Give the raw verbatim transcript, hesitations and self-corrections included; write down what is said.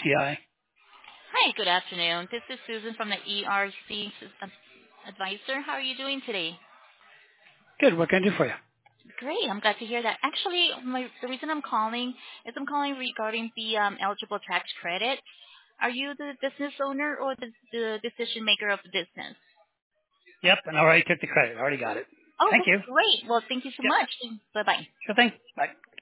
T I. Hi, good afternoon. This is Susan from the E R C Advisor. How are you doing today? Good. What can I do for you? Great. I'm glad to hear that. Actually, my, the reason I'm calling is I'm calling regarding the um, eligible tax credit. Are you the business owner or the, the decision maker of the business? Yep, and I already took the credit. I already got it. Oh, Thank that's you. great. Well, thank you so Yep. much. Bye-bye. Sure thing. Bye.